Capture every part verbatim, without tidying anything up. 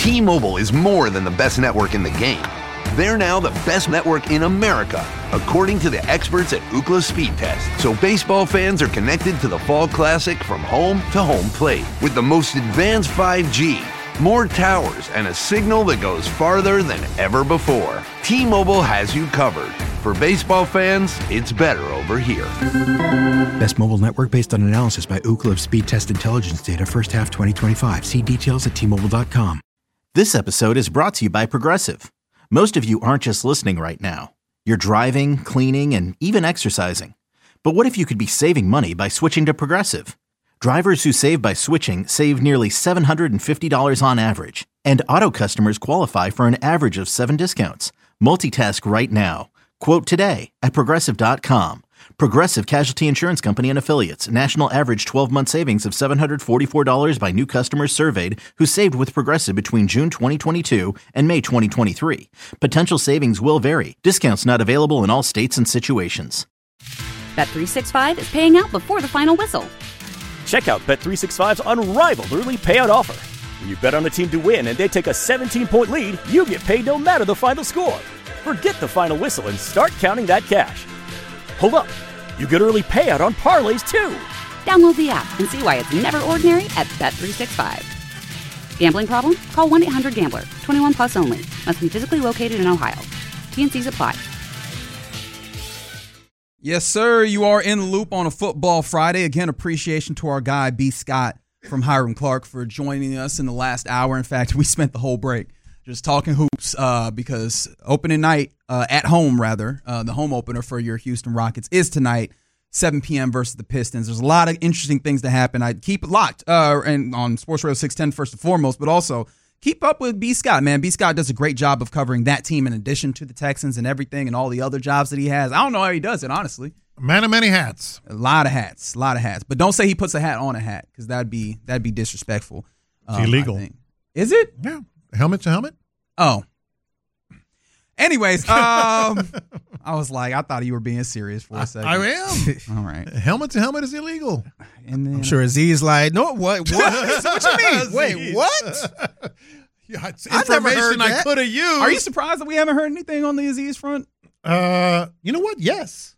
T-Mobile is more than the best network in the game. They're now the best network in America, according to the experts at Ookla Speed Test. So baseball fans are connected to the Fall Classic from home to home plate with the most advanced five G, more towers, and a signal that goes farther than ever before. T-Mobile has you covered. For baseball fans, it's better over here. Best mobile network based on analysis by Ookla of Speed Test Intelligence data first half twenty twenty-five. See details at T Mobile dot com. This episode is brought to you by Progressive. Most of you aren't just listening right now. You're driving, cleaning, and even exercising. But what if you could be saving money by switching to Progressive? Drivers who save by switching save nearly seven hundred fifty dollars on average. And auto customers qualify for an average of seven discounts. Multitask right now. Quote today at Progressive dot com. Progressive Casualty Insurance Company and Affiliates. National average twelve-month savings of seven hundred forty-four dollars by new customers surveyed who saved with Progressive between June twenty twenty-two and May twenty twenty-three. Potential savings will vary. Discounts not available in all states and situations. Bet three sixty-five is paying out before the final whistle. Check out Bet three sixty-five's unrivaled early payout offer. When you bet on a team to win and they take a seventeen-point lead, you get paid no matter the final score. Forget the final whistle and start counting that cash. Hold up. You get early payout on parlays, too. Download the app and see why it's never ordinary at Bet three sixty-five. Gambling problem? Call one eight hundred gambler. twenty-one plus only. Must be physically located in Ohio. T N Cs apply. Yes, sir. You are in the loop on a Football Friday. Again, appreciation to our guy, B. Scott from Hiram Clark, for joining us in the last hour. In fact, we spent the whole break just talking hoops uh, because opening night, uh, at home rather, uh, the home opener for your Houston Rockets is tonight, seven p.m. versus the Pistons. There's a lot of interesting things to happen. I'd keep it locked uh, and on Sports Radio six ten first and foremost, but also keep up with B. Scott, man. B. Scott does a great job of covering that team in addition to the Texans and everything and all the other jobs that he has. I don't know how he does it, honestly. Man of many hats. A lot of hats, a lot of hats. But don't say he puts a hat on a hat because that'd be that'd be disrespectful. It's um, illegal. Is it? Yeah. Helmet's a helmet. Oh. Anyways, um, I was like, I thought you were being serious for a second. I am. All right. Helmet to helmet is illegal. And then, I'm sure Aziz like, no, what? What? What you mean? Wait, what? Yeah, it's I never information heard I that. could have used. Are you surprised that we haven't heard anything on the Aziz front? Uh, you know what? Yes.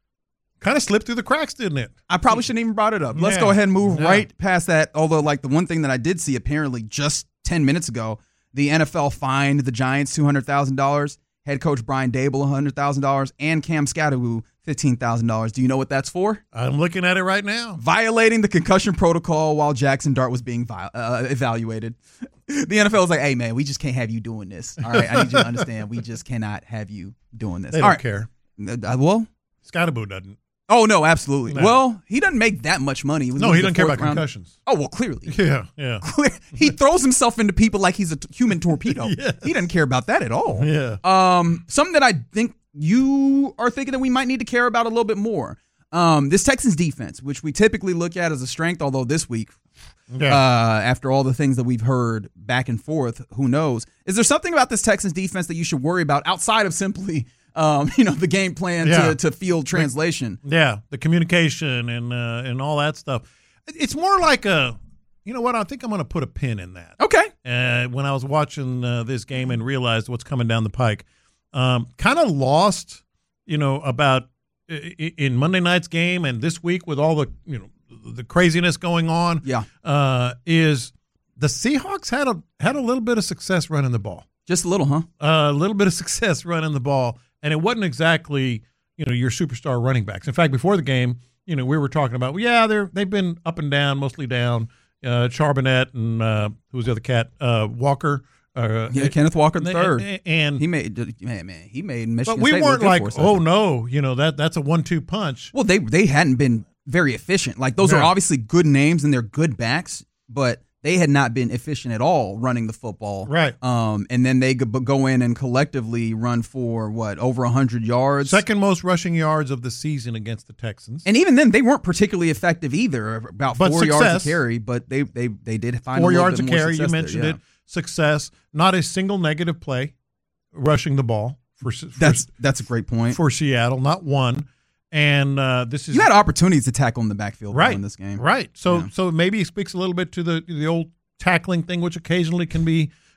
Kind of slipped through the cracks, didn't it? I probably shouldn't even brought it up. Let's Yeah. go ahead and move Yeah. right past that. Although, like, the one thing that I did see apparently just ten minutes ago, the N F L fined the Giants two hundred thousand dollars, head coach Brian Dable one hundred thousand dollars, and Cam Scatterwoo fifteen thousand dollars. Do you know what that's for? I'm looking at it right now. Violating the concussion protocol while Jackson Dart was being vi- uh, evaluated. The N F L was like, hey, man, we just can't have you doing this. All right, I need you to understand. We just cannot have you doing this. They All don't right. care. Uh, well, Scottaboo doesn't. oh, no, absolutely. No. Well, he doesn't make that much money. No, he doesn't care about round. concussions. Oh, well, clearly. Yeah, yeah. He throws himself into people like he's a t- human torpedo. Yes. He doesn't care about that at all. Yeah. Um, something that I think you are thinking that we might need to care about a little bit more. Um, this Texans defense, which we typically look at as a strength, although this week, Yeah. uh, after all the things that we've heard back and forth, who knows? Is there something about this Texans defense that you should worry about outside of simply, um, you know, the game plan Yeah. to, to field translation? Yeah, the communication and uh, and all that stuff. It's more like a, you know what? I think I'm going to put a pin in that. Okay. Uh, when I was watching uh, this game and realized what's coming down the pike, um, kind of lost, you know, about i- in Monday night's game and this week with all the, you know, the craziness going on. Yeah. uh, is the Seahawks had a had a little bit of success running the ball, Just a little, huh? uh, a little bit of success running the ball, and it wasn't exactly, you know, your superstar running backs. In fact, before the game, you know, we were talking about, well, yeah, they're they've been up and down, mostly down. Uh, Charbonnet and uh, who was the other cat? Uh, Walker. Uh, Yeah, Kenneth Walker the and- third. and He made man, man. He made Michigan but we State look weren't good like, for a oh second. no, you know that that's a one-two punch. Well, they they hadn't been very efficient. Like those No. are obviously good names and they're good backs, but they had not been efficient at all running the football. Right. Um, and then they could go in and collectively run for what over a hundred yards. Second most rushing yards of the season against the Texans. And even then, they weren't particularly effective either. About But four yards success. a carry, but they they they did find Four a little yards bit a more carry. You success mentioned there, it. Success. Not a single negative play rushing the ball for, for That's that's a great point. for Seattle. Not one. And uh, this is You had opportunities to tackle in the backfield though, right in this game. Right. So Yeah. so maybe it speaks a little bit to the the old tackling thing, which occasionally can be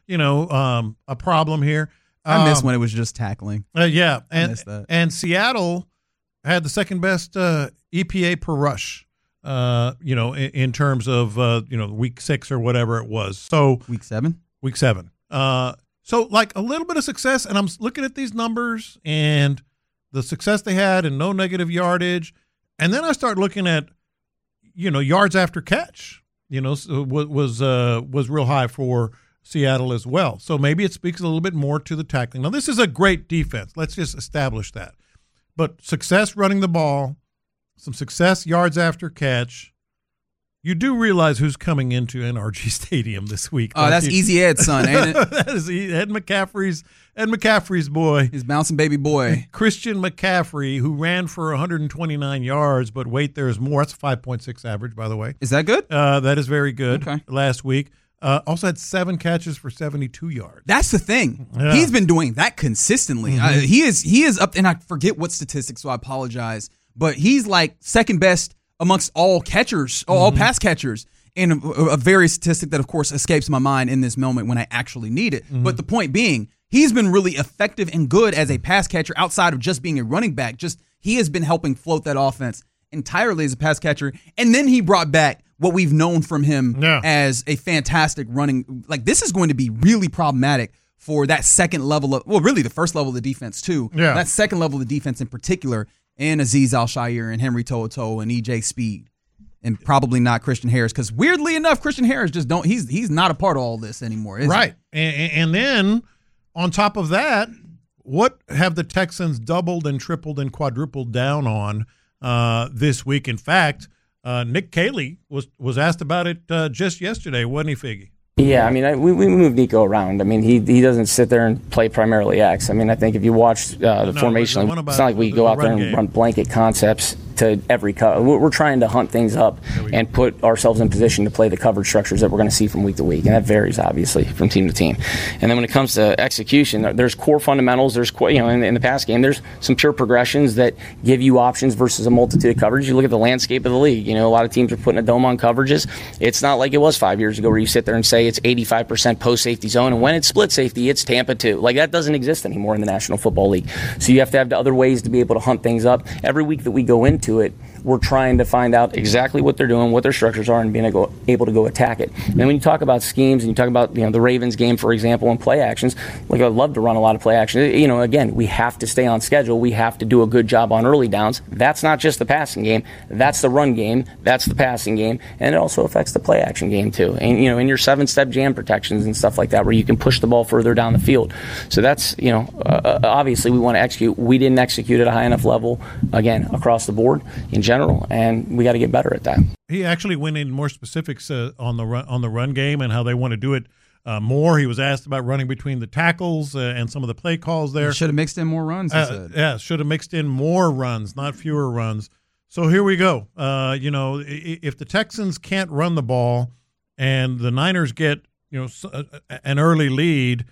you know, um, a problem here. I miss um, when it was just tackling. Uh, yeah, I and miss that. and Seattle had the second best uh, E P A per rush. Uh, you know, in, in terms of uh, you know, week six or whatever it was. So week seven, week seven. Uh, so like a little bit of success, and I'm looking at these numbers and the success they had, and no negative yardage, and then I start looking at, you know, yards after catch. You know, was was uh, was real high for Seattle as well. So maybe it speaks a little bit more to the tackling. Now, this is a great defense. Let's just establish that. But success running the ball, some success yards after catch. You do realize who's coming into N R G Stadium this week. Oh, that's you? Easy Ed's son, ain't it? That is Ed McCaffrey's Ed McCaffrey's boy. His bouncing baby boy. Christian McCaffrey, who ran for one hundred twenty-nine yards, but wait, there's more. That's a five point six average, by the way. Is that good? Uh, that is very good. Okay. Last week. Uh, also had seven catches for seventy-two yards. That's the thing. Yeah. He's been doing that consistently. Mm-hmm. Uh, he is he is up, and I forget what statistics, so I apologize. But he's like second best amongst all catchers, mm-hmm. all pass catchers. And a, a very statistic that, of course, escapes my mind in this moment when I actually need it. Mm-hmm. But the point being, he's been really effective and good as a pass catcher outside of just being a running back. Just he has been helping float that offense entirely as a pass catcher. And then he brought back what we've known from him yeah. as a fantastic running. Like, this is going to be really problematic for that second level of, well, really the first level of the defense too. Yeah. That second level of the defense in particular, and Azeez Al-Shaair and Henry To'oTo'o and E J Speed. And probably not Christian Harris, because weirdly enough, Christian Harris just don't. He's he's not a part of all this anymore, is right? And, and then on top of that, what have the Texans doubled and tripled and quadrupled down on uh, this week? In fact, uh, Nick Caley was was asked about it uh, just yesterday, wasn't he, Figgy? Yeah, I mean, I, we, we move Nico around. I mean, he he doesn't sit there and play primarily X. I mean, I think if you watch uh, the no, formation, the it's not like we the, go the out there and game. run blanket concepts to every cut. We're, we're trying to hunt things up and put ourselves in position to play the coverage structures that we're going to see from week to week, and that varies obviously from team to team. And then when it comes to execution, there's core fundamentals. There's you know in, in the pass game, there's some pure progressions that give you options versus a multitude of coverages. You look at the landscape of the league. You know, a lot of teams are putting a dome on coverages. It's not like it was five years ago where you sit there and say it's eighty-five percent post safety zone, and when it's split safety, it's Tampa too. Like that doesn't exist anymore in the National Football League. So you have to have other ways to be able to hunt things up. Every week that we go into it, we're trying to find out exactly what they're doing, what their structures are, and being able, able to go attack it. And when you talk about schemes and you talk about you know the Ravens game, for example, and play actions, like I'd love to run a lot of play action. You know, again, we have to stay on schedule. We have to do a good job on early downs. That's not just the passing game. That's the run game. That's the passing game. And it also affects the play action game too. And, you know, in your seven-step jam protections and stuff like that where you can push the ball further down the field. So that's, you know, uh, obviously we want to execute. We didn't execute at a high enough level, again, across the board in general, and we got to get better at that. He actually went in more specifics uh, on the run, on the run game and how they want to do it uh, more. He was asked about running between the tackles uh, and some of the play calls there. Should have mixed in more runs, he uh, said. Yeah, should have mixed in more runs, not fewer runs. So here we go. Uh, you know, if the Texans can't run the ball and the Niners get, you know, an early lead,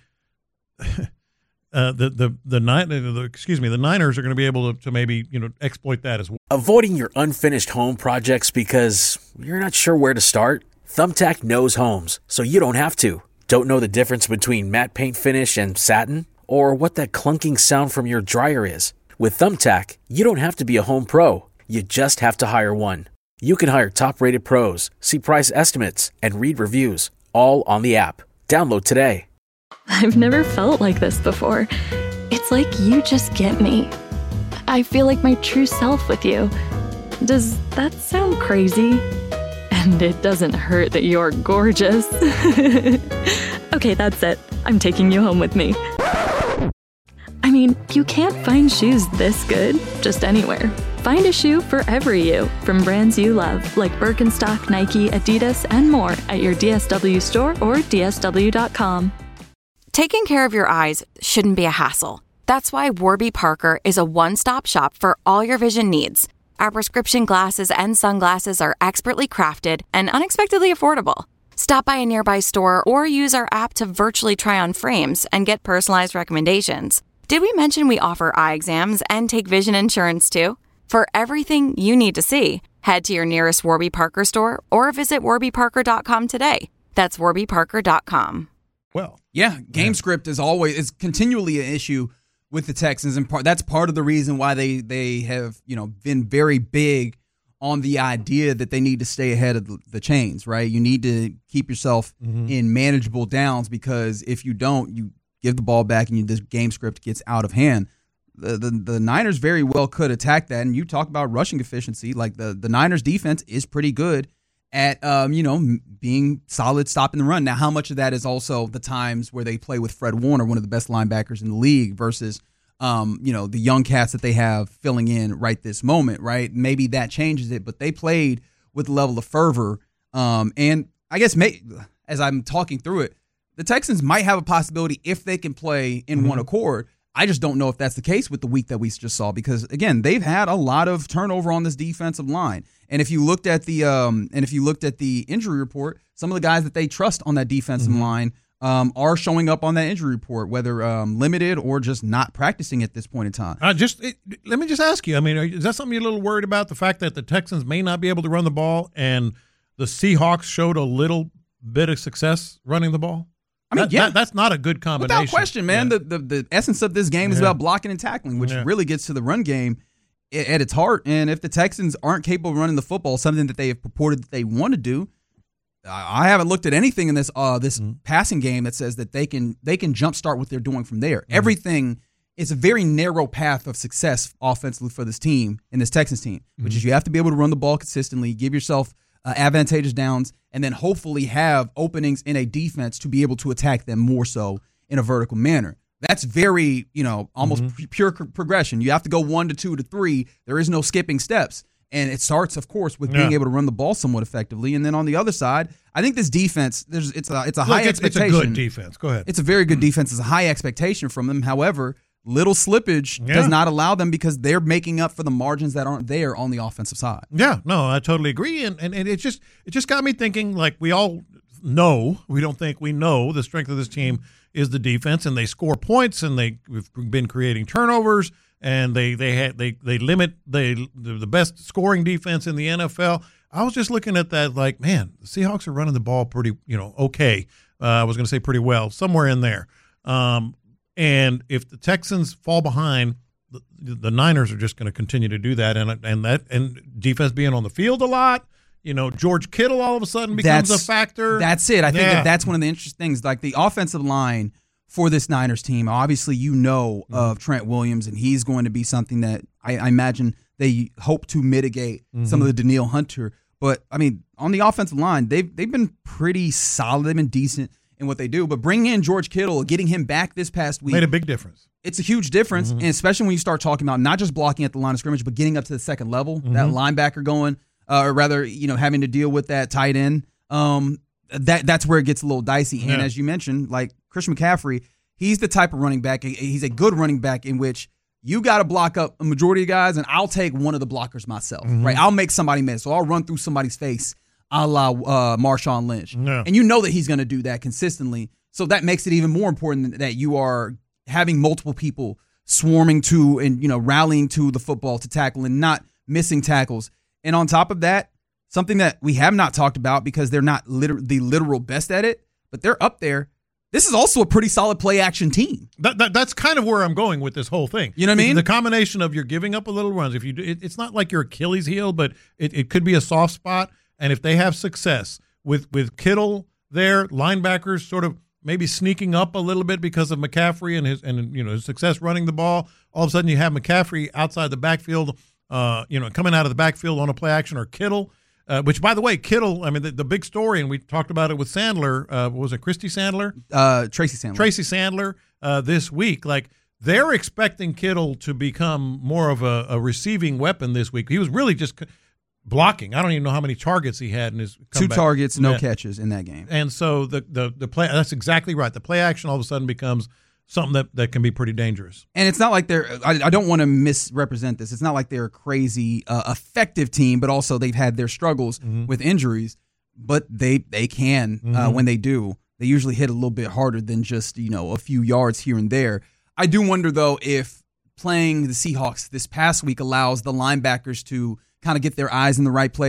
Uh, the the the, nine, the excuse me the Niners are going to be able to, to maybe you know exploit that as well. Avoiding your unfinished home projects because you're not sure where to start? Thumbtack knows homes, so you don't have to. Don't know the difference between matte paint finish and satin, or what that clunking sound from your dryer is? With Thumbtack, you don't have to be a home pro. You just have to hire one. You can hire top-rated pros, see price estimates, and read reviews, all on the app. Download today. I've never felt like this before. It's like you just get me. I feel like my true self with you. Does that sound crazy? And it doesn't hurt that you're gorgeous. Okay, that's it. I'm taking you home with me. I mean, you can't find shoes this good just anywhere. Find a shoe for every you, from brands you love, like Birkenstock, Nike, Adidas, and more at your D S W store or D S W dot com. Taking care of your eyes shouldn't be a hassle. That's why Warby Parker is a one-stop shop for all your vision needs. Our prescription glasses and sunglasses are expertly crafted and unexpectedly affordable. Stop by a nearby store or use our app to virtually try on frames and get personalized recommendations. Did we mention we offer eye exams and take vision insurance too? For everything you need to see, head to your nearest Warby Parker store or visit warby parker dot com today. That's warby parker dot com. well. Yeah, game yeah. script is always is continually an issue with the Texans, and part that's part of the reason why they they have you know been very big on the idea that they need to stay ahead of the, the chains. Right, you need to keep yourself mm-hmm. in manageable downs, because if you don't, you give the ball back and you, this game script gets out of hand. The, the the Niners very well could attack that, and you talk about rushing efficiency. Like the the Niners defense is pretty good at um, you know being solid, stopping the run. Now, how much of that is also the times where they play with Fred Warner, one of the best linebackers in the league, versus um, you know the young cats that they have filling in right this moment, right? Maybe that changes it, but they played with a level of fervor. Um, and I guess may, as I'm talking through it, the Texans might have a possibility if they can play in mm-hmm. one accord. I just don't know if that's the case with the week that we just saw, because again, they've had a lot of turnover on this defensive line. And if you looked at the um, and if you looked at the injury report, some of the guys that they trust on that defensive mm-hmm. line um, are showing up on that injury report, whether um, limited or just not practicing at this point in time. Uh, just it, let me just ask you. I mean, is that something you're a little worried about? The fact that the Texans may not be able to run the ball, and the Seahawks showed a little bit of success running the ball? I mean, that, yeah, that, that's not a good combination. Without question, man. Yeah. The, the the essence of this game is yeah. about blocking and tackling, which yeah. really gets to the run game at its heart. And if the Texans aren't capable of running the football, something that they have purported that they want to do, I haven't looked at anything in this uh, this mm-hmm. passing game that says that they can they can jumpstart what they're doing from there. Mm-hmm. Everything is a very narrow path of success offensively for this team and this Texans team, which mm-hmm. is you have to be able to run the ball consistently, give yourself uh, advantageous downs, and then hopefully have openings in a defense to be able to attack them more so in a vertical manner. That's very, you know, almost mm-hmm. pure progression. You have to go one to two to three. There is no skipping steps. And it starts, of course, with being yeah. able to run the ball somewhat effectively. And then on the other side, I think this defense, there's it's a it's a Look, high it's, expectation. It's a good defense. Go ahead. It's a very good mm-hmm. defense. It's a high expectation from them. However, little slippage yeah. does not allow them, because they're making up for the margins that aren't there on the offensive side. Yeah, no, I totally agree. And and, and it just it just got me thinking, like, we all know, we don't think we know the strength of this team is the defense, and they score points, and they, we've been creating turnovers, and they they had they they limit they the best scoring defense in the N F L. I was just looking at that like, man, the Seahawks are running the ball pretty, you know, okay. Uh, I was going to say pretty well, somewhere in there. Um, and if the Texans fall behind, the, the Niners are just going to continue to do that, and and that and defense being on the field a lot. You know, George Kittle all of a sudden becomes that's, a factor. That's it. I think yeah. that that's one of the interesting things. Like the offensive line for this Niners team, obviously you know mm-hmm. of Trent Williams, and he's going to be something that I, I imagine they hope to mitigate mm-hmm. some of the Danielle Hunter. But, I mean, on the offensive line, they've, they've been pretty solid. They've been decent in what they do. But bringing in George Kittle, getting him back this past week. Made a big difference. It's a huge difference, mm-hmm. and especially when you start talking about not just blocking at the line of scrimmage, but getting up to the second level, mm-hmm. that linebacker going – Uh, or rather, you know, having to deal with that tight end, um, that that's where it gets a little dicey. And yeah. as you mentioned, like Christian McCaffrey, he's the type of running back. He's a good running back in which you got to block up a majority of guys, and I'll take one of the blockers myself. Mm-hmm. Right? I'll make somebody miss, so I'll run through somebody's face, a la uh, Marshawn Lynch. Yeah. And you know that he's going to do that consistently. So that makes it even more important that you are having multiple people swarming to and you know rallying to the football to tackle and not missing tackles. And on top of that, something that we have not talked about because they're not liter- the literal best at it, but they're up there. This is also a pretty solid play-action team. That, that That's kind of where I'm going with this whole thing. You know what I mean? The combination of you're giving up a little runs. If you, do, it, it's not like your Achilles heel, but it, it could be a soft spot. And if they have success with, with Kittle there, linebackers sort of maybe sneaking up a little bit because of McCaffrey and his and you know his success running the ball, all of a sudden you have McCaffrey outside the backfield. Uh, you know, coming out of the backfield on a play action, or Kittle, uh, which, by the way, Kittle, I mean, the, the big story, and we talked about it with Sandler, uh, what was it, Christy Sandler? Uh, Tracy Sandler. Tracy Sandler uh, this week. Like, they're expecting Kittle to become more of a, a receiving weapon this week. He was really just blocking. I don't even know how many targets he had in his Two comeback. targets, no yeah. catches in that game. And so the, the, the play, that's exactly right. The play action all of a sudden becomes something that, that can be pretty dangerous. And it's not like they're – I don't want to misrepresent this. It's not like they're a crazy uh, effective team, but also they've had their struggles mm-hmm. with injuries. But they, they can, mm-hmm. uh, when they do, they usually hit a little bit harder than just, you know, a few yards here and there. I do wonder, though, if playing the Seahawks this past week allows the linebackers to kind of get their eyes in the right place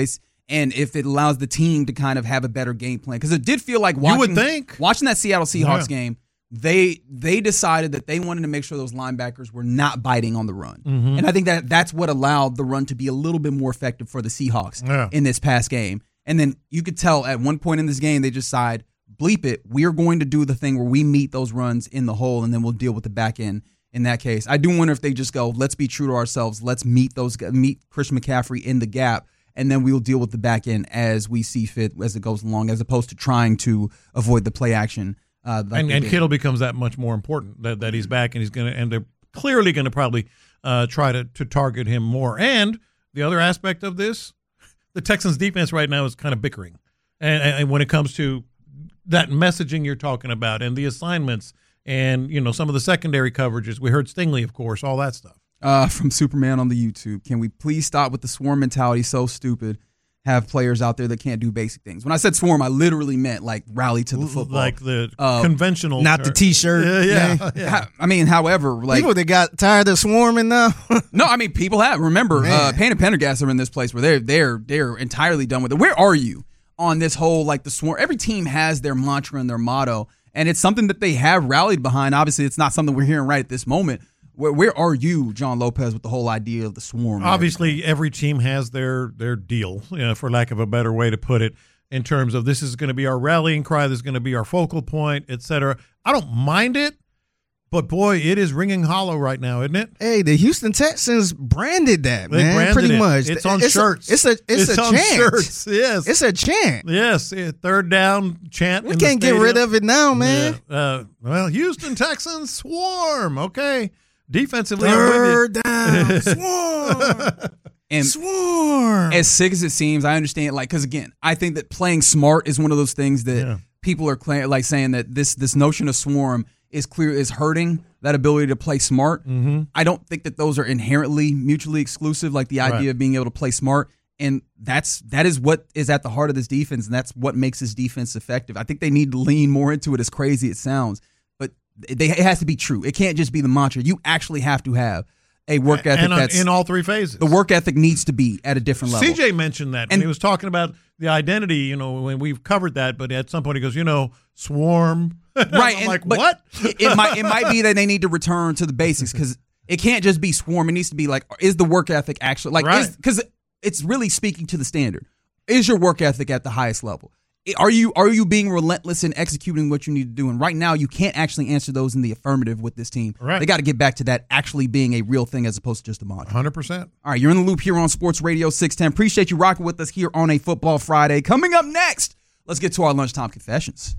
and if it allows the team to kind of have a better game plan. Because it did feel like watching, you would think. watching that Seattle Seahawks Yeah. game, they they decided that they wanted to make sure those linebackers were not biting on the run. Mhm. And I think that that's what allowed the run to be a little bit more effective for the Seahawks Yeah. in this past game. And then you could tell at one point in this game, they decide, bleep it, we're going to do the thing where we meet those runs in the hole, and then we'll deal with the back end in that case. I do wonder if they just go, let's be true to ourselves. Let's meet those meet Christian McCaffrey in the gap, and then we'll deal with the back end as we see fit as it goes along, as opposed to trying to avoid the play action. Uh, like and they and did. Kittle becomes that much more important that, that he's back and he's going to and they're clearly going to probably uh, try to, to target him more. And the other aspect of this, the Texans defense right now is kind of bickering, and, and when it comes to that messaging you're talking about and the assignments and you know some of the secondary coverages, we heard Stingley, of course, all that stuff. Uh, from Superman on the YouTube, can we please stop with the swarm mentality? So stupid. Have players out there that can't do basic things. When I said swarm, I literally meant like rally to the football, like the uh, conventional, not the T-shirt. Yeah, yeah. Man. yeah. I mean, however, like People that got tired of swarming now. no, I mean people have. Remember, uh, Man. Pain and Pendergast are in this place where they're they're they're entirely done with it. Where are you on this whole like the swarm? Every team has their mantra and their motto, and it's something that they have rallied behind. Obviously, it's not something we're hearing right at this moment. Where, where are you, John Lopez, with the whole idea of the swarm? Obviously, every team has their their deal, you know, for lack of a better way to put it, in terms of this is going to be our rallying cry, this is going to be our focal point, et cetera. I don't mind it, but boy, it is ringing hollow right now, isn't it? Hey, the Houston Texans branded that, They man. branded Pretty it. much. It's on it's shirts. A, it's a it's, It's a on chant. shirts, yes. It's a chant. Yes, eh, third down chant. We in the can't get rid stadium. of it now, man. Yeah. Uh, well, Houston Texans swarm. Okay, defensively, Third I'm with you. down. Swarm. And Swarm. as sick as it seems, I understand. Like, because again, I think that playing smart is one of those things that Yeah. people are cla- like saying that this this notion of swarm is clear is hurting that ability to play smart. Mm-hmm. I don't think that those are inherently mutually exclusive. Like the idea Right. of being able to play smart, and that's that is what is at the heart of this defense, and that's what makes this defense effective. I think they need to lean more into it. As crazy it sounds, but they, it has to be true. It can't just be the mantra. You actually have to have a work ethic and on, that's in all three phases. the work ethic needs to be at a different level. C J mentioned that when And- he was talking about the identity, you know, when we've covered that, but at some point he goes, you know, swarm. Right, I'm and, like, but what? it, it might it might be that they need to return to the basics because it can't just be swarm. It needs to be like, is the work ethic actually like? Right. Because it's really speaking to the standard. Is your work ethic at the highest level? Are you are you being relentless in executing what you need to do? And right now, you can't actually answer those in the affirmative with this team. Right. They got to get back to that actually being a real thing as opposed to just a mantra. one hundred percent. All right, you're in the loop here on Sports Radio six ten. Appreciate you rocking with us here on a Football Friday. Coming up next, let's get to our lunchtime confessions.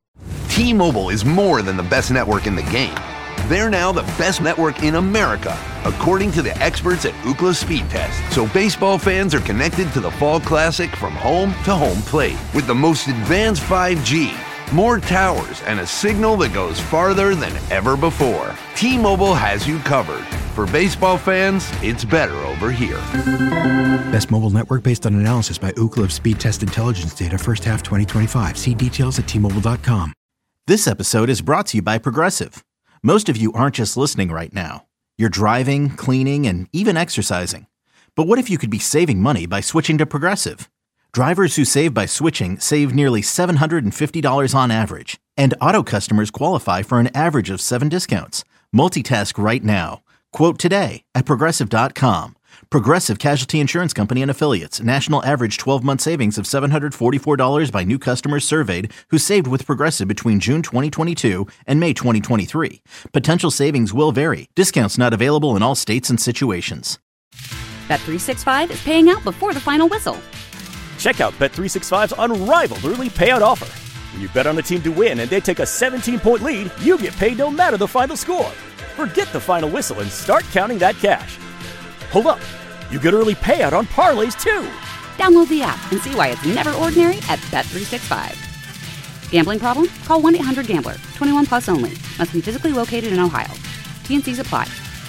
T-Mobile is more than the best network in the game. They're now the best network in America, according to the experts at Ookla Speed Test. So baseball fans are connected to the Fall Classic from home to home plate with the most advanced five G, more towers, and a signal that goes farther than ever before. T-Mobile has you covered. For baseball fans, it's better over here. Best mobile network based on analysis by Ookla of Speed Test Intelligence data first half twenty twenty-five. See details at T Mobile dot com. This episode is brought to you by Progressive. Most of you aren't just listening right now. You're driving, cleaning, and even exercising. But what if you could be saving money by switching to Progressive? Drivers who save by switching save nearly seven hundred fifty dollars on average. And auto customers qualify for an average of seven discounts. Multitask right now. Quote today at Progressive dot com. Progressive Casualty Insurance Company and Affiliates. National average twelve-month savings of seven hundred forty-four dollars by new customers surveyed who saved with Progressive between June twenty twenty-two and May twenty twenty-three. Potential savings will vary. Discounts not available in all states and situations. Bet three sixty-five is paying out before the final whistle. Check out Bet three sixty-five's unrivaled early payout offer. When you bet on a team to win and they take a seventeen-point lead, you get paid no matter the final score. Forget the final whistle and start counting that cash. Hold up. You get early payout on parlays, too. Download the app and see why it's never ordinary at Bet three sixty-five. Gambling problem? Call one eight hundred gambler. twenty-one plus only. Must be physically located in Ohio. T N Cs apply.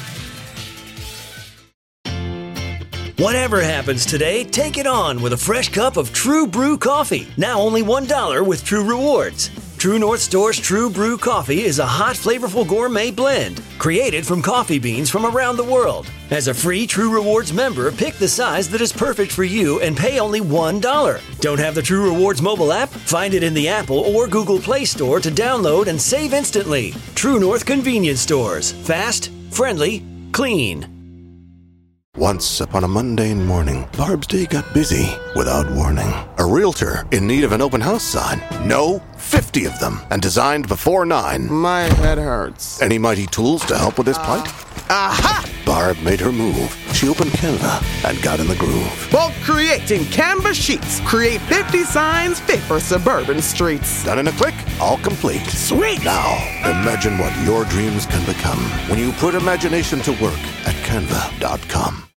Whatever happens today, take it on with a fresh cup of True Brew coffee. Now only one dollar with True Rewards. True North Store's True Brew Coffee is a hot, flavorful gourmet blend created from coffee beans from around the world. As a free True Rewards member, pick the size that is perfect for you and pay only one dollar. Don't have the True Rewards mobile app? Find it in the Apple or Google Play Store to download and save instantly. True North Convenience Stores. Fast, friendly, clean. Once upon a mundane morning, Barb's day got busy without warning. A realtor in need of an open house sign. No, fifty of them, and designed before nine. My head hurts. Any mighty tools to help with this plight? Aha! Barb made her move. She opened Canva and got in the groove. Bulk creating Canva sheets. Create fifty signs fit for suburban streets. Done in a click, all complete. Sweet! Now, imagine what your dreams can become when you put imagination to work at canva dot com.